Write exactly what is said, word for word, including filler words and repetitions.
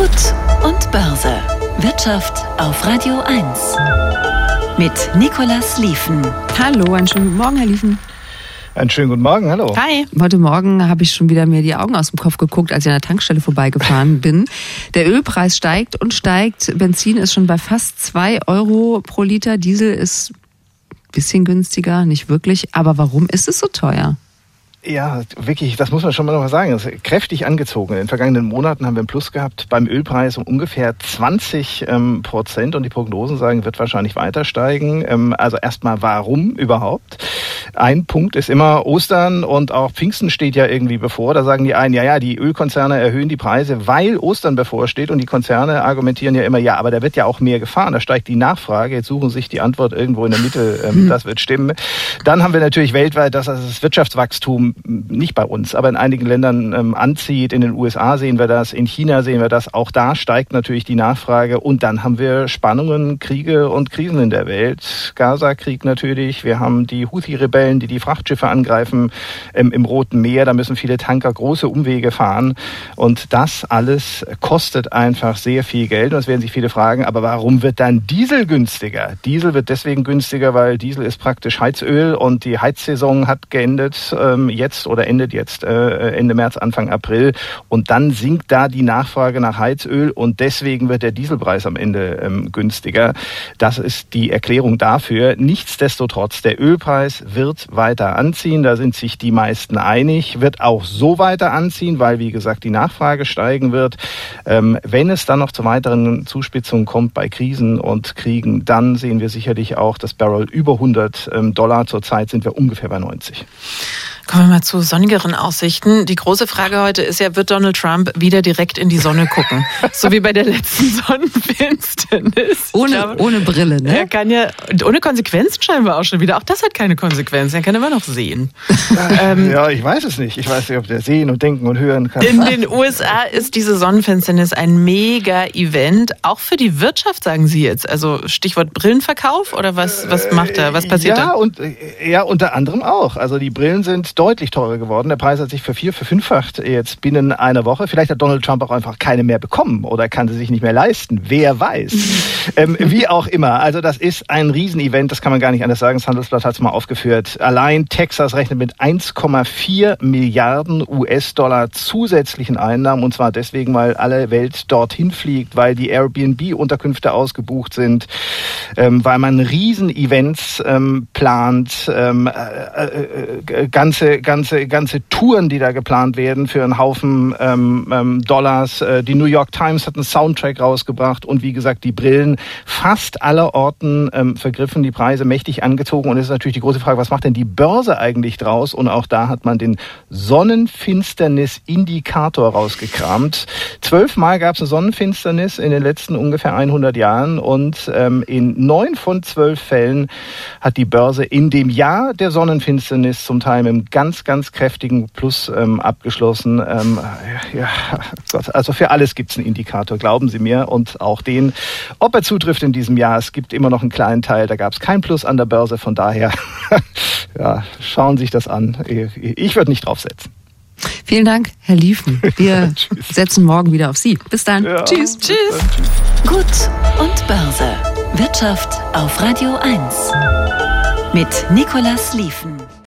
Gut und Börse. Wirtschaft auf Radio eins. Mit Nicolas Lieven. Hallo, einen schönen guten Morgen, Herr Lieven. Einen schönen guten Morgen, hallo. Hi. Heute Morgen habe ich schon wieder mir die Augen aus dem Kopf geguckt, als ich an der Tankstelle vorbeigefahren bin. Der Ölpreis steigt und steigt. Benzin ist schon bei fast zwei Euro pro Liter. Diesel ist ein bisschen günstiger, nicht wirklich. Aber warum ist es so teuer? Ja, wirklich, das muss man schon mal noch sagen. Es ist kräftig angezogen. In den vergangenen Monaten haben wir einen Plus gehabt beim Ölpreis um ungefähr zwanzig ähm, Prozent und die Prognosen sagen, wird wahrscheinlich weiter steigen. Ähm, also erstmal, warum überhaupt? Ein Punkt ist immer Ostern und auch Pfingsten steht ja irgendwie bevor. Da sagen die einen, ja, ja, die Ölkonzerne erhöhen die Preise, weil Ostern bevorsteht und die Konzerne argumentieren ja immer, ja, aber da wird ja auch mehr gefahren, da steigt die Nachfrage. Jetzt suchen sich die Antwort irgendwo in der Mitte, ähm, das wird stimmen. Dann haben wir natürlich weltweit, dass das Wirtschaftswachstum nicht bei uns, aber in einigen Ländern ähm, anzieht. In den U S A sehen wir das, in China sehen wir das. Auch da steigt natürlich die Nachfrage. Und dann haben wir Spannungen, Kriege und Krisen in der Welt. Gaza-Krieg natürlich. Wir haben die Houthi-Rebellen, die die Frachtschiffe angreifen ähm, im Roten Meer. Da müssen viele Tanker große Umwege fahren. Und das alles kostet einfach sehr viel Geld. Und es werden sich viele fragen, aber warum wird dann Diesel günstiger? Diesel wird deswegen günstiger, weil Diesel ist praktisch Heizöl und die Heizsaison hat geendet. Ähm, jetzt oder endet jetzt äh, Ende März, Anfang April und dann sinkt da die Nachfrage nach Heizöl und deswegen wird der Dieselpreis am Ende ähm, günstiger. Das ist die Erklärung dafür. Nichtsdestotrotz, der Ölpreis wird weiter anziehen, da sind sich die meisten einig, wird auch so weiter anziehen, weil wie gesagt die Nachfrage steigen wird. Ähm, wenn es dann noch zu weiteren Zuspitzungen kommt bei Krisen und Kriegen, dann sehen wir sicherlich auch das Barrel über hundert Dollar. Zurzeit sind wir ungefähr bei neunzig. Kommen wir mal zu sonnigeren Aussichten. Die große Frage heute ist ja, wird Donald Trump wieder direkt in die Sonne gucken? So wie bei der letzten Sonnenfinsternis. Ohne, glaube, ohne Brille, ne? Er kann ja, ohne Konsequenzen scheinbar auch schon wieder. Auch das hat keine Konsequenzen. Er kann immer noch sehen. ähm, ja, ich weiß es nicht. Ich weiß nicht, ob der sehen und denken und hören kann. In den U S A ist diese Sonnenfinsternis ein Mega-Event. Auch für die Wirtschaft, sagen Sie jetzt. Also Stichwort Brillenverkauf oder was, was macht er? Was passiert ja, da? Und, ja, unter anderem auch. Also die Brillen sind deutlich teurer geworden. Der Preis hat sich vervier-, verfünffacht jetzt binnen einer Woche. Vielleicht hat Donald Trump auch einfach keine mehr bekommen oder kann sie sich nicht mehr leisten. Wer weiß. ähm, wie auch immer. Also das ist ein Riesenevent. Das kann man gar nicht anders sagen. Das Handelsblatt hat es mal aufgeführt. Allein Texas rechnet mit eins Komma vier Milliarden U S-Dollar zusätzlichen Einnahmen. Und zwar deswegen, weil alle Welt dorthin fliegt, weil die Airbnb-Unterkünfte ausgebucht sind, ähm, weil man Riesen-Events ähm, plant, ähm, äh, äh, ganze ganze ganze Touren, die da geplant werden für einen Haufen ähm, ähm, Dollars. Äh, die New York Times hat einen Soundtrack rausgebracht und wie gesagt, die Brillen fast aller Orten ähm, vergriffen, die Preise mächtig angezogen und es ist natürlich die große Frage, was macht denn die Börse eigentlich draus? Und auch da hat man den Sonnenfinsternis-Indikator rausgekramt. Zwölfmal gab es eine Sonnenfinsternis in den letzten ungefähr hundert Jahren und ähm, in neun von zwölf Fällen hat die Börse in dem Jahr der Sonnenfinsternis zum Teil mit einem ganz, ganz kräftigen Plus ähm, abgeschlossen. Ähm, ja, Gott, also für alles gibt es einen Indikator, glauben Sie mir. Und auch den, ob er zutrifft in diesem Jahr, es gibt immer noch einen kleinen Teil, da gab es kein Plus an der Börse. Von daher, ja, schauen Sie sich das an. Ich würde nicht draufsetzen. Vielen Dank, Herr Lieven. Wir setzen morgen wieder auf Sie. Bis dann. Ja, tschüss. bis Tschüss. dann, tschüss. Gut und Börse. Wirtschaft auf Radio eins. Mit Nicolas Lieven.